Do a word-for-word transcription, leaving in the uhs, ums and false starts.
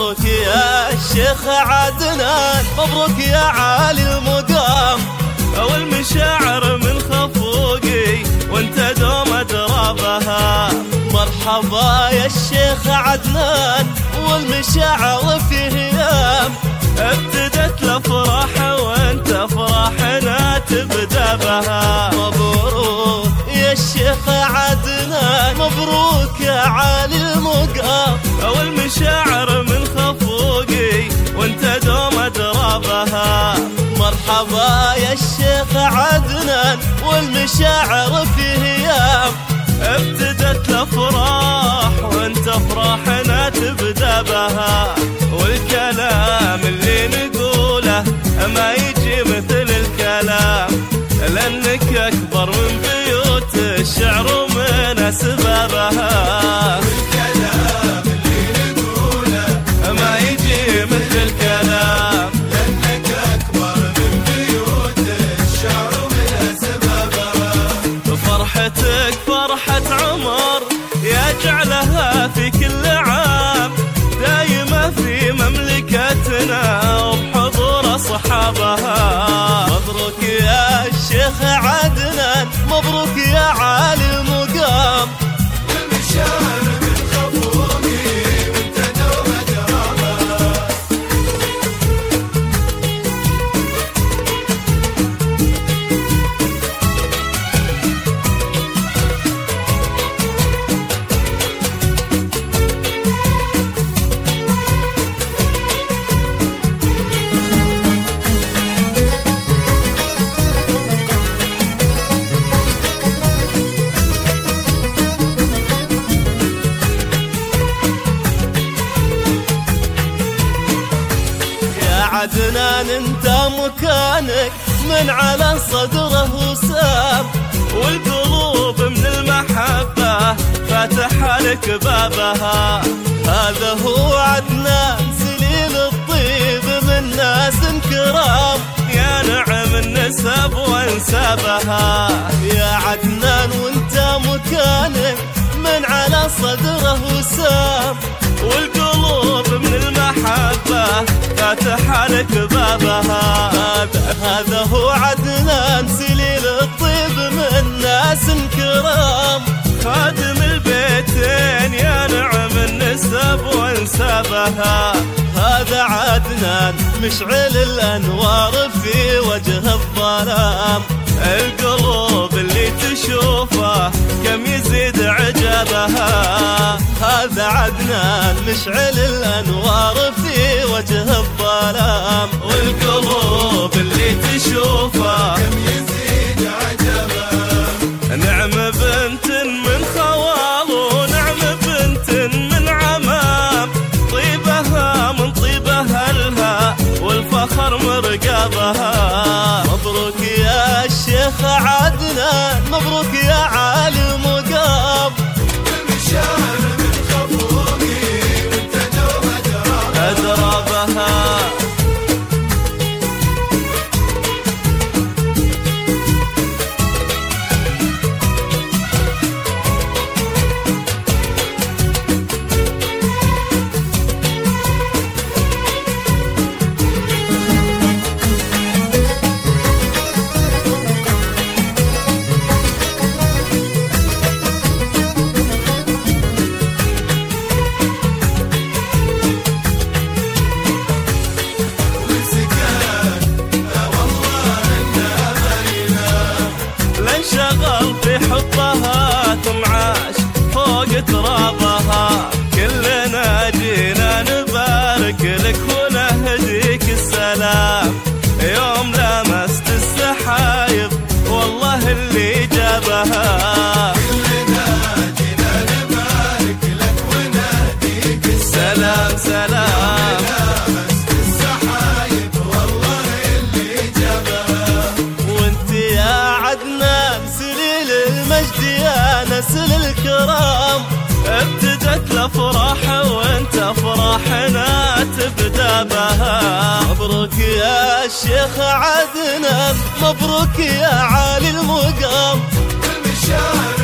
مبروك يا الشيخ عدنان، مبروك يا عالي المقام، والمشاعر من خفوقي وانت دوم ادرابها. مرحبا يا الشيخ عدنان والمشاعر في هيام، ابتدت الافراح وانت فرحنا تبدا بها. مبروك يا الشيخ عدنان، مبروك يا عالي المقام، والمشاعر من خفوقي وانت دوم ادرابها. مرحبا يا الشيخ عدنان والمشاعر في هيام، ابتدت الافراح وانت فرحنا تبدا بها. والكلام اللي نقوله ما يجي مثل الكلام، لانك اكبر من بيوت الشعر ومن اسبابها. والكلام اللي نقوله ما يجي مثل الكلام، لانك اكبر من بيوت الشعر ومن اسبابها. فرحتك فرحة عمر يجعلها في كل عام، دايمة في مملكتنا وبحضور أصحابها. مبروك يا الشيخ عدنان، مبروك يا عالي المقام، والمشاعر من خفوقي وانت دوم ادرابها. عدنان انت مكانك من على صدره سام، والقلوب من المحبة فاتح لك بابها. هذا هو عدنان سليل الطيب من ناس كرام، يا نعم النسب وانسابها. يا عدنان وانت مكانك من على صدره سام، والقلوب من المحبة فاتح لك بابها. هذا هو عدنان سليل الطيب من ناس كرام، خادم البيتين يا نعم النسب وانسابها. هذا عدنان مشعل الانوار في وجه الظلام، القلوب اللي تشوفه كم يزيد عجبها. هذا عدنان مشعل الانوار في وجه الظلام، والقلوب اللي تشوفه كم يزيد عجبها. نعم بنت من خوال ونعم بنت من عمام، طيبها من طيب اهلها والفخر مرقبها. مبروك يا الشيخ عدنان، مبروك يا عالي المقام، والمشاعر من خفوقي وانت دوم ادرابها. أدرابها. شغل في حبها تمعاش فوق ترابها، كلنا جينا نبارك لك ونهديك السلام. يوم لمست السحايب والله اللي جابها، كلنا جينا نبارك لك ونهديك السلام. سلام لمست السحايب والله اللي جابها. وانت يا عدنان سليل المجد يا نسل الكرام، ابتدت الافراح وانت فرحنا تبدا بها. مبروك يا الشيخ عدنان، مبروك يا عالي المقام، والمشاعر